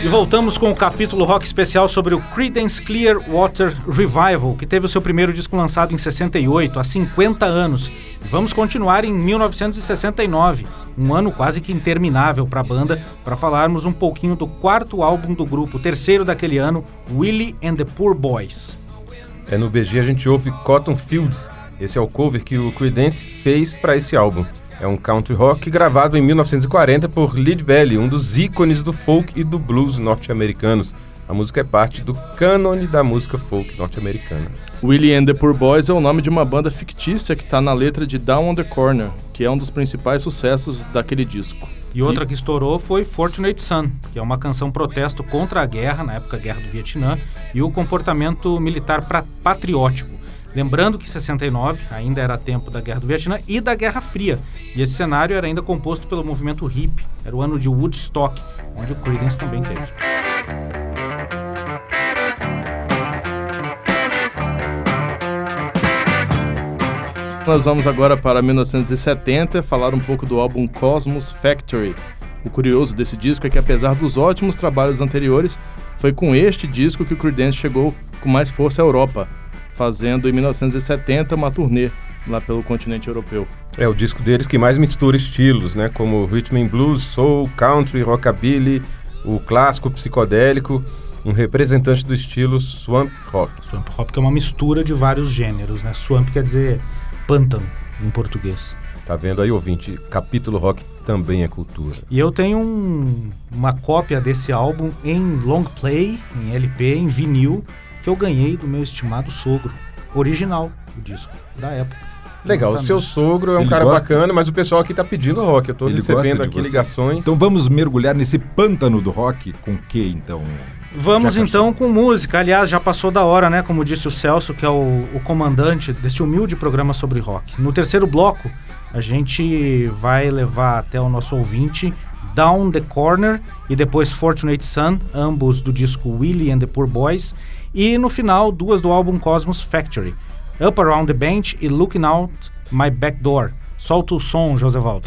E voltamos com o capítulo rock especial sobre o Creedence Clearwater Revival, que teve o seu primeiro disco lançado em 68, há 50 anos. E vamos continuar em 1969, um ano quase que interminável para a banda, para falarmos um pouquinho do quarto álbum do grupo, o terceiro daquele ano, Willie and the Poor Boys. No BG a gente ouve Cotton Fields. Esse é o cover que o Creedence fez para esse álbum. É um country rock gravado em 1940 por Lead Belly, um dos ícones do folk e do blues norte-americanos. A música é parte do cânone da música folk norte-americana. Willie and the Poor Boys é o nome de uma banda fictícia que está na letra de Down on the Corner, que é um dos principais sucessos daquele disco. E outra que estourou foi Fortunate Son, que é uma canção protesto contra a guerra, na época Guerra do Vietnã, e o comportamento militar patriótico. Lembrando que 69 ainda era tempo da Guerra do Vietnã e da Guerra Fria, e esse cenário era ainda composto pelo movimento hippie, era o ano de Woodstock, onde o Creedence também teve. Nós vamos agora para 1970 falar um pouco do álbum Cosmos Factory. O curioso desse disco é que, apesar dos ótimos trabalhos anteriores, foi com este disco que o Creedence chegou com mais força à Europa, fazendo em 1970 uma turnê lá pelo continente europeu. É o disco deles que mais mistura estilos, né? Como rhythm and blues, soul, country, rockabilly, o clássico psicodélico, um representante do estilo swamp rock. Swamp rock é uma mistura de vários gêneros, né? Swamp quer dizer pântano em português. Tá vendo aí, ouvinte? Capítulo rock também é cultura. E eu tenho uma cópia desse álbum em long play, em LP, em vinil, que eu ganhei do meu estimado sogro. Original, o disco, da época. Legal, o seu sogro é um cara bacana, mas o pessoal aqui tá pedindo rock. Eu tô recebendo aqui ligações. Então vamos mergulhar nesse pântano do rock com o que, então? Vamos então com música. Aliás, já passou da hora, né? Como disse o Celso, que é o comandante deste humilde programa sobre rock. No terceiro bloco, a gente vai levar até o nosso ouvinte Down the Corner e depois Fortunate Son, ambos do disco Willie and the Poor Boys. E no final, duas do álbum Cosmos Factory, Up Around the Bench e Looking Out My Back Door. Solta o som, Josevaldo.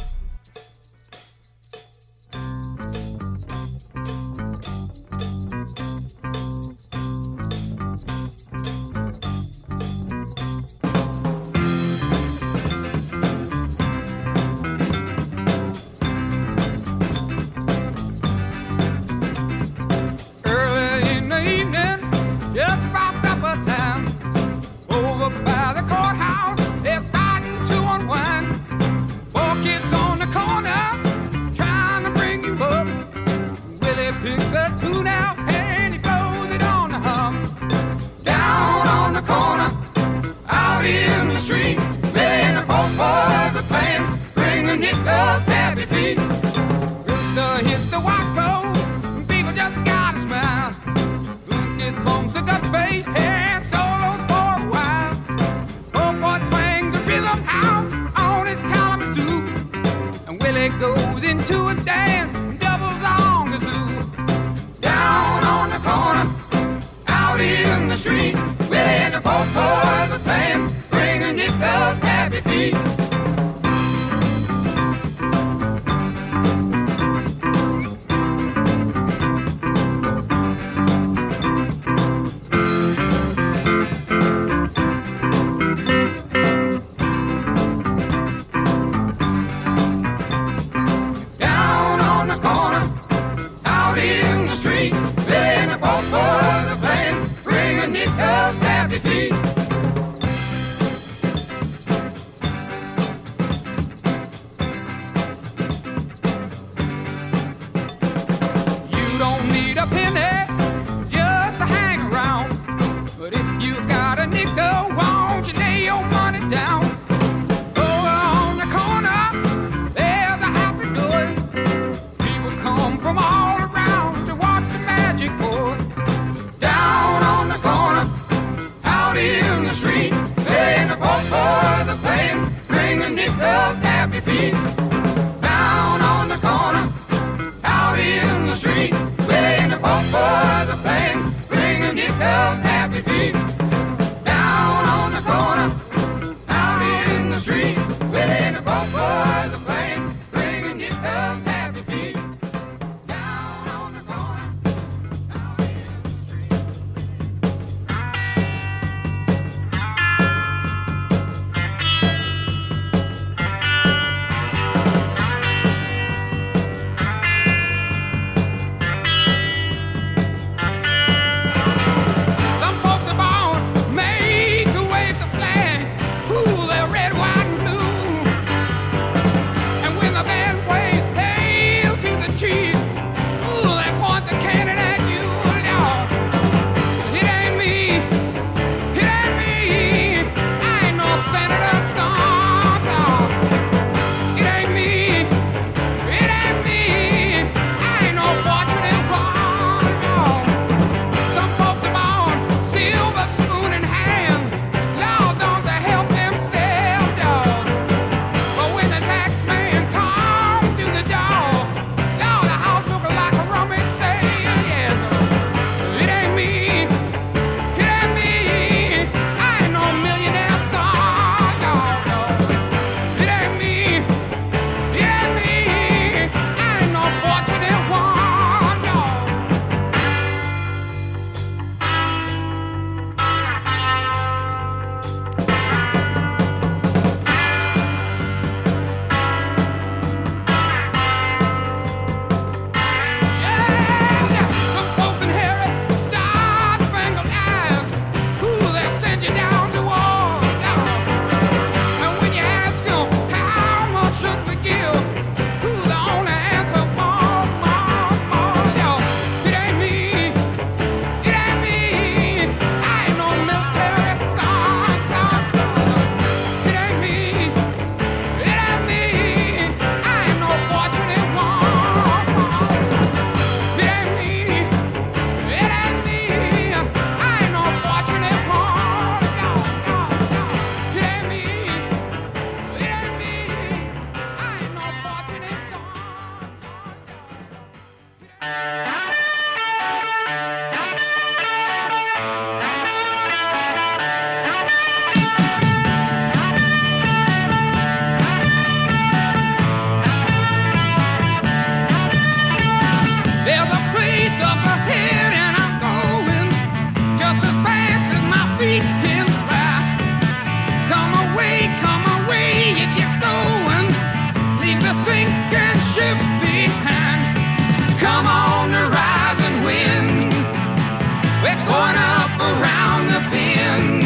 going up around the bend.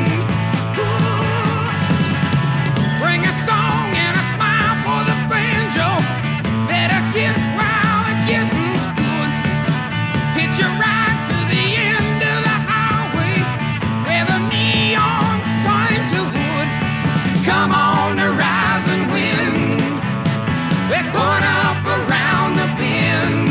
Bring a song and a smile for the banjo. Better get wild and getting's good. Hitch a ride to the end of the highway where the neon's turning to wood. Come on, the rising wind. We're going up around the bend.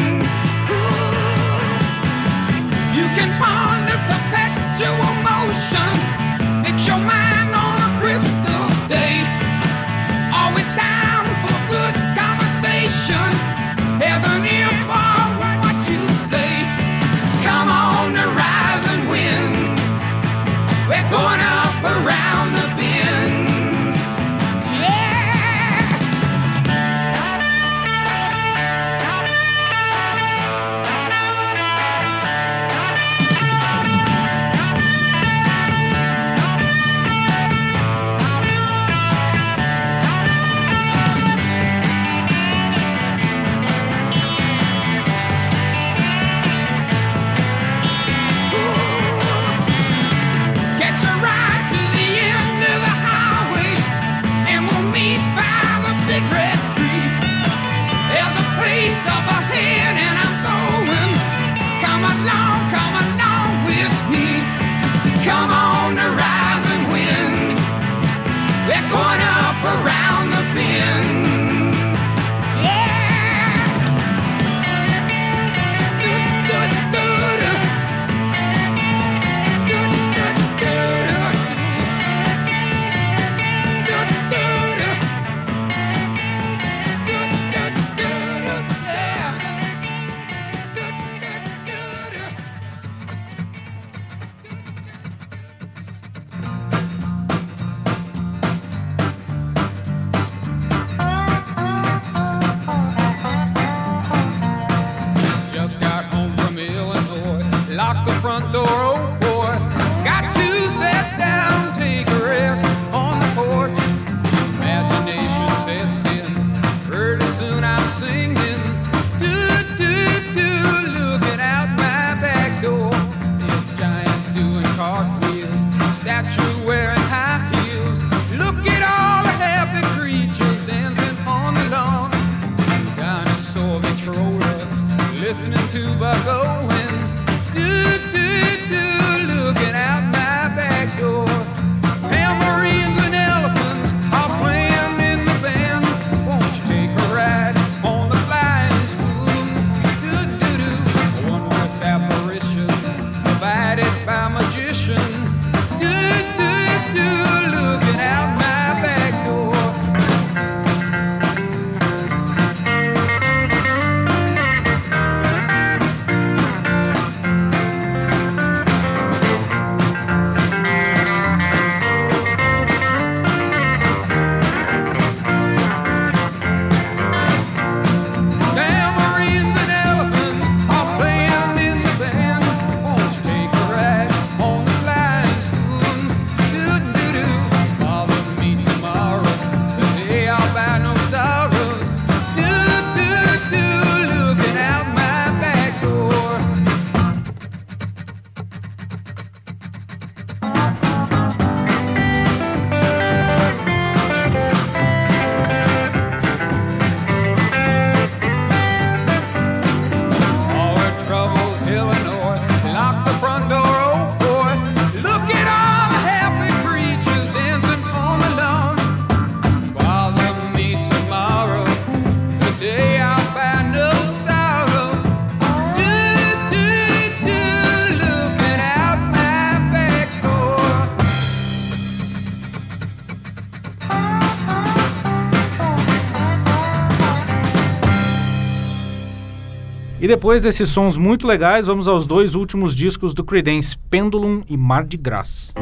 You can ponder perpetual motion. Fix your mind on a crystal day. Always down for good conversation. There's an ear for what you say. Come on, the rising wind. We're going up around the bend. Catch a ride to the end of the highway, and we'll meet by the big red tree. There's a place up ahead, and I'm going. Come along with me. Come on, the rising wind. We're going up around the bend. Just got home from Illinois. Locked the front door, oh boy. Got to sit down, take a rest on the porch. Imagination sets in. Pretty soon I'm singing. Do, do, do, looking out my back door. This giant doing cartwheels. Statue wearing high heels. Look at all the happy creatures dancing on the lawn. Dinosaur controller, listening to Buck Owens. Do, do, do, looking out my back door. Tambourines and elephants are playing in the band. Won't you take a ride on the flying spoon? Do, do, do, a wondrous apparition provided by magician. Do, do, do, looking out my back door. Tambourines and elephants are playing in the band. Won't you take a ride on the flying spoon? Do, do, do, bother me tomorrow, the day I'll buy no sorrows. Do, do, do, looking out my back door. All her troubles, Illinois. Lock the front door, oh boy. Look at all the happy creatures dancing on the lawn. Bother me tomorrow, the day I'll find no sorrow. Do, do, do, looking out my back door. E depois desses sons muito legais, vamos aos dois últimos discos do Creedence, Pendulum e Mardi Gras.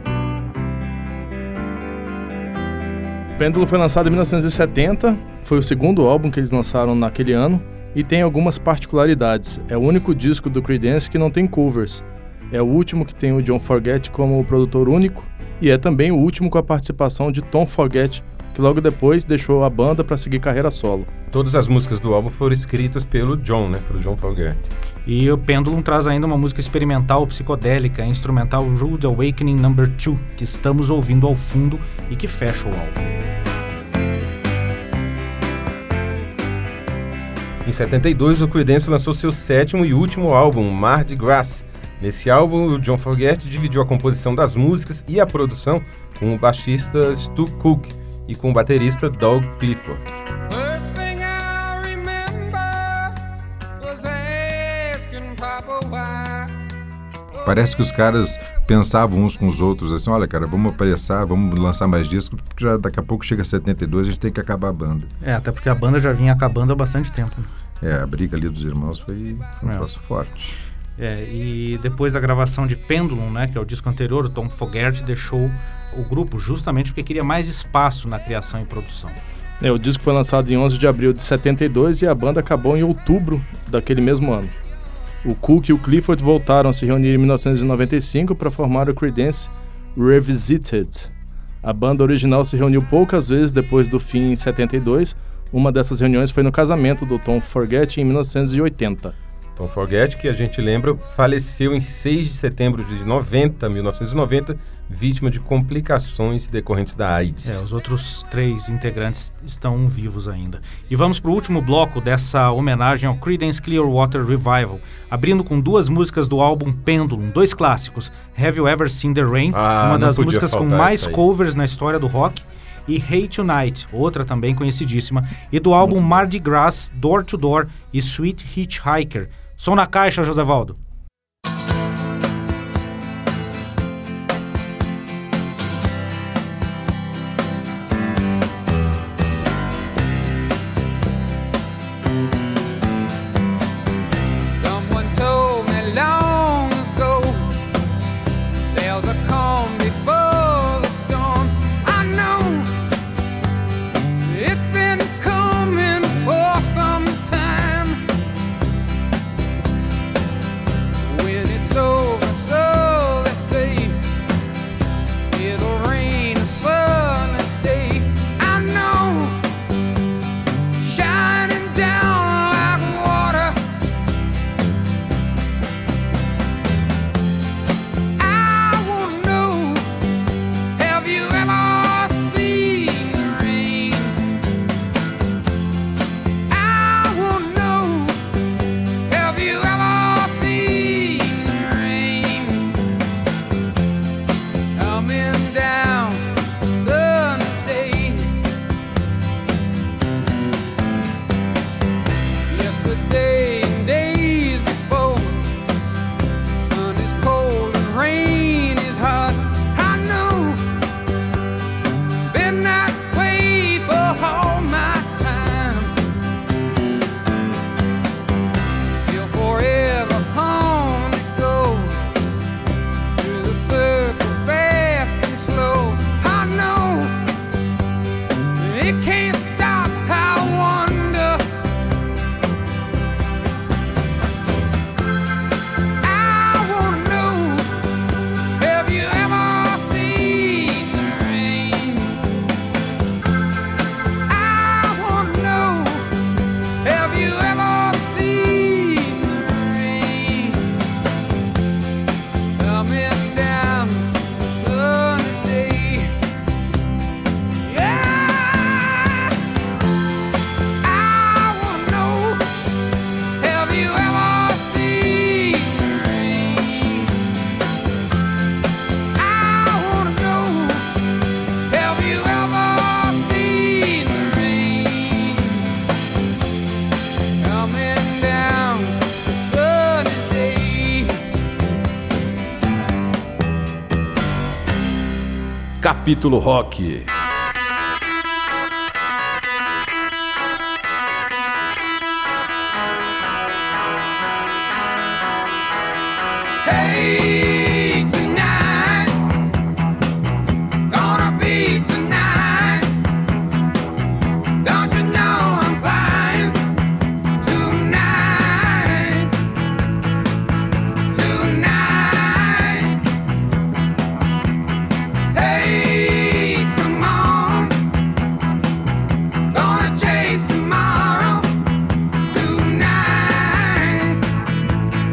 Pendulum foi lançado em 1970, foi o segundo álbum que eles lançaram naquele ano e tem algumas particularidades. É o único disco do Creedence que não tem covers. É o último que tem o John Fogerty como produtor único e é também o último com a participação de Tom Fogerty, que logo depois deixou a banda para seguir carreira solo. Todas as músicas do álbum foram escritas pelo John, né? Pelo John Fogerty. E o Pendulum traz ainda uma música experimental psicodélica, instrumental Rude Awakening No. 2, que estamos ouvindo ao fundo e que fecha o álbum. Em 72, o Creedence lançou seu 7º e último álbum, Mardi Gras. Nesse álbum, o John Fogerty dividiu a composição das músicas e a produção com o baixista Stu Cook e com o baterista Doug Clifford. First thing I remember was asking Papa why. Parece que os caras pensavam uns com os outros, assim, olha, cara, vamos apressar, vamos lançar mais discos, porque já daqui a pouco chega 72, a gente tem que acabar a banda. Até porque a banda já vinha acabando há bastante tempo. A briga ali dos irmãos foi um troço forte. E depois da gravação de Pendulum, né, que é o disco anterior, o Tom Fogerty deixou o grupo justamente porque queria mais espaço na criação e produção. O disco foi lançado em 11 de abril de 72 e a banda acabou em outubro daquele mesmo ano. O Cook e o Clifford voltaram a se reunir em 1995 para formar o Creedence Revisited. A banda original se reuniu poucas vezes depois do fim em 72. Uma dessas reuniões foi no casamento do Tom Fogerty em 1980. Tom Fogerty, que a gente lembra, faleceu em 6 de setembro de 1990, vítima de complicações decorrentes da AIDS. Os outros 3 integrantes estão vivos ainda. E vamos para o último bloco dessa homenagem ao Creedence Clearwater Revival, abrindo com 2 músicas do álbum Pendulum, 2 clássicos, Have You Ever Seen the Rain, uma das músicas com mais covers na história do rock, e Hey Tonight, outra também conhecidíssima, e do álbum Mardi Gras, Door to Door e Sweet Hitchhiker. Som na caixa, José Valdo. Someone told me long ago there's a calm before the storm. I know it's been coming for some time. When it's over, so they say it'll rain a sunny day. I know, shining down like water. I wanna know, have you ever seen the rain? I wanna know, have you ever seen the rain? Coming down sunny day. Yesterday and days before, sun is cold and rain is hot. I know, been that way for all my time. Till forever home it goes, through the circle fast and slow. I know, it can't stop. I wonder, I wanna know, have you ever seen the rain? I wanna know, have you ever seen the rain? Coming down sunny day. Yeah, I wanna know, have you ever seen the rain? I wanna know, have you ever seen the rain? Coming down sunny day. Capítulo Rock. Hey, tonight, gonna be tonight. Don't you know I'm fine tonight? Tonight. Hey, come on, gonna chase tomorrow tonight.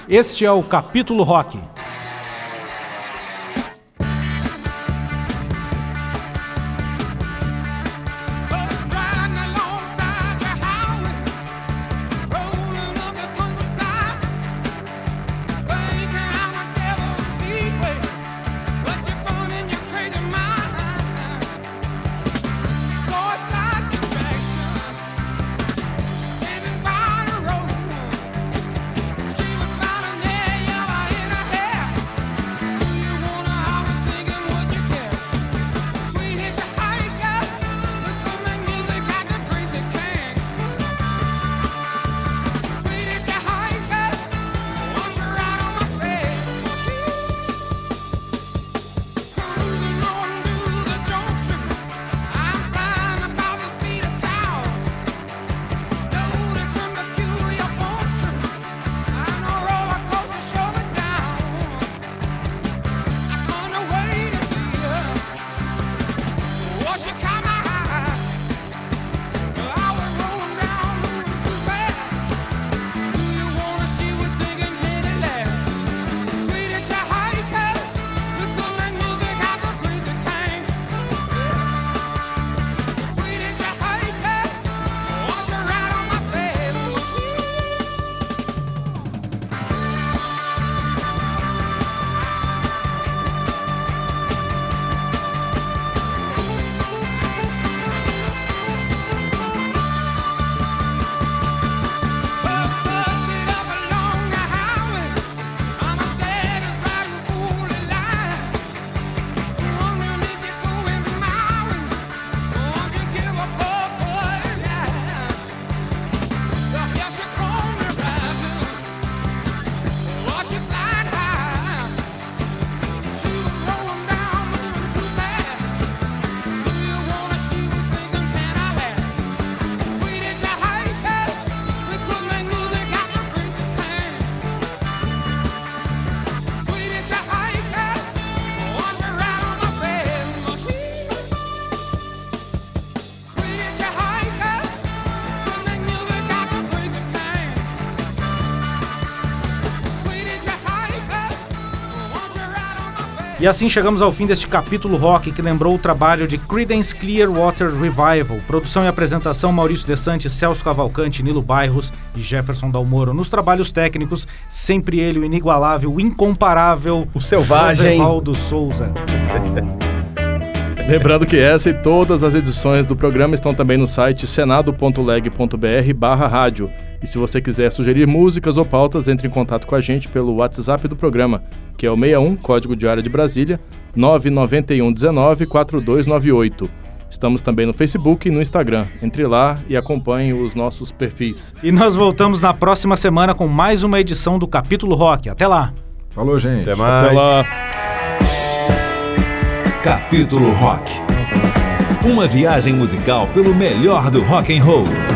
Este é o Capítulo Rock. E assim chegamos ao fim deste capítulo rock que lembrou o trabalho de Creedence Clearwater Revival. Produção e apresentação Maurício De Santis, Celso Cavalcante, Nilo Bairros e Jefferson Dalmoro. Nos trabalhos técnicos, sempre ele, o inigualável, o incomparável, o selvagem Josevaldo Souza. Lembrando que essa e todas as edições do programa estão também no site senado.leg.br/rádio. E se você quiser sugerir músicas ou pautas, entre em contato com a gente pelo WhatsApp do programa, que é o 61, código de área de Brasília, 991194298. Estamos também no Facebook e no Instagram. Entre lá e acompanhe os nossos perfis. E nós voltamos na próxima semana com mais uma edição do Capítulo Rock. Até lá! Falou, gente. Até mais. Até lá. Capítulo Rock. Uma viagem musical pelo melhor do rock and roll.